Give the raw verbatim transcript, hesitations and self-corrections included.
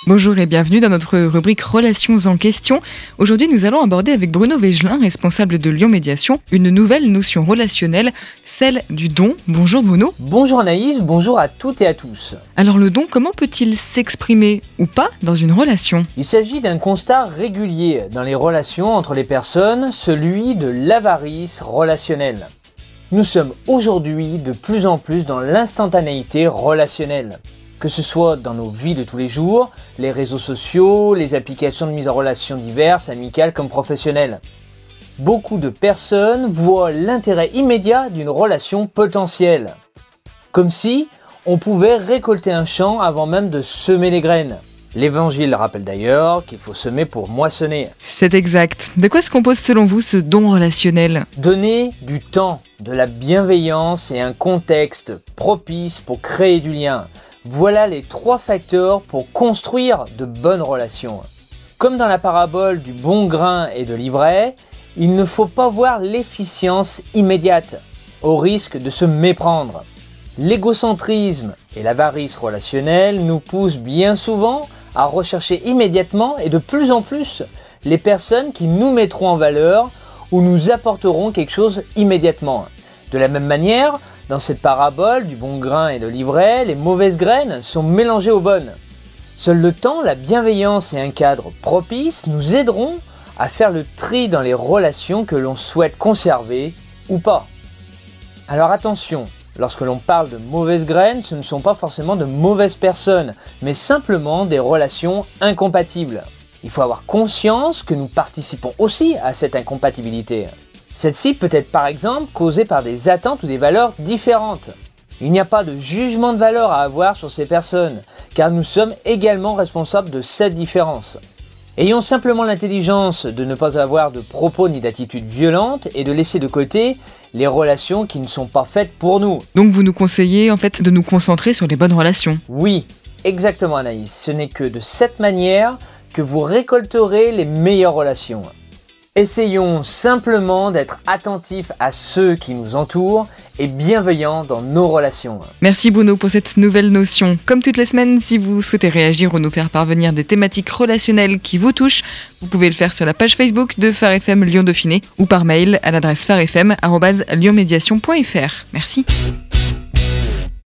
Bonjour et bienvenue dans notre rubrique Relations en question. Aujourd'hui, nous allons aborder avec Bruno Végelin, responsable de Lyon Médiation, une nouvelle notion relationnelle, celle du don. Bonjour Bruno. Bonjour Anaïs, bonjour à toutes et à tous. Alors le don, comment peut-il s'exprimer ou pas dans une relation ? Il s'agit d'un constat régulier dans les relations entre les personnes, celui de l'avarice relationnelle. Nous sommes aujourd'hui de plus en plus dans l'instantanéité relationnelle. Que ce soit dans nos vies de tous les jours, les réseaux sociaux, les applications de mise en relation diverses, amicales comme professionnelles. Beaucoup de personnes voient l'intérêt immédiat d'une relation potentielle. Comme si on pouvait récolter un champ avant même de semer les graines. L'Évangile rappelle d'ailleurs qu'il faut semer pour moissonner. C'est exact. De quoi se compose selon vous ce don relationnel ? Donner du temps, de la bienveillance et un contexte propice pour créer du lien. Voilà les trois facteurs pour construire de bonnes relations. Comme dans la parabole du bon grain et de l'ivraie, il ne faut pas voir l'efficience immédiate, au risque de se méprendre. L'égocentrisme et l'avarice relationnelle nous poussent bien souvent à rechercher immédiatement et de plus en plus les personnes qui nous mettront en valeur ou nous apporteront quelque chose immédiatement. De la même manière, dans cette parabole du bon grain et de l'ivraie, les mauvaises graines sont mélangées aux bonnes. Seul le temps, la bienveillance et un cadre propice nous aideront à faire le tri dans les relations que l'on souhaite conserver ou pas. Alors attention, lorsque l'on parle de mauvaises graines, ce ne sont pas forcément de mauvaises personnes, mais simplement des relations incompatibles. Il faut avoir conscience que nous participons aussi à cette incompatibilité. Celle-ci peut être par exemple causée par des attentes ou des valeurs différentes. Il n'y a pas de jugement de valeur à avoir sur ces personnes, car nous sommes également responsables de cette différence. Ayons simplement l'intelligence de ne pas avoir de propos ni d'attitudes violentes et de laisser de côté les relations qui ne sont pas faites pour nous. Donc vous nous conseillez en fait de nous concentrer sur les bonnes relations. Oui, exactement Anaïs. Ce n'est que de cette manière que vous récolterez les meilleures relations. Essayons simplement d'être attentifs à ceux qui nous entourent et bienveillants dans nos relations. Merci Bruno pour cette nouvelle notion. Comme toutes les semaines, si vous souhaitez réagir ou nous faire parvenir des thématiques relationnelles qui vous touchent, vous pouvez le faire sur la page Facebook de Phare F M Lyon Dauphiné ou par mail à l'adresse phare f m arobase lyon médiation point f r. Merci.